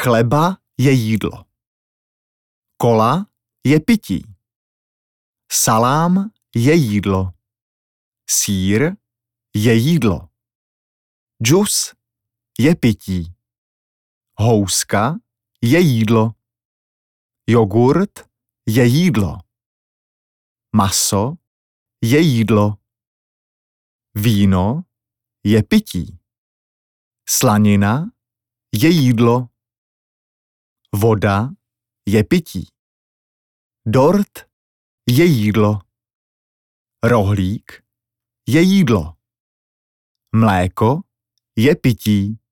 Chleba je jídlo. Kola je pití. Salám je jídlo. Sýr je jídlo. Džus je pití. Houska je jídlo. Jogurt je jídlo. Maso je jídlo. Víno je pití. Slanina je jídlo. Voda je pití. Dort je jídlo. Rohlík je jídlo. Mléko je pití.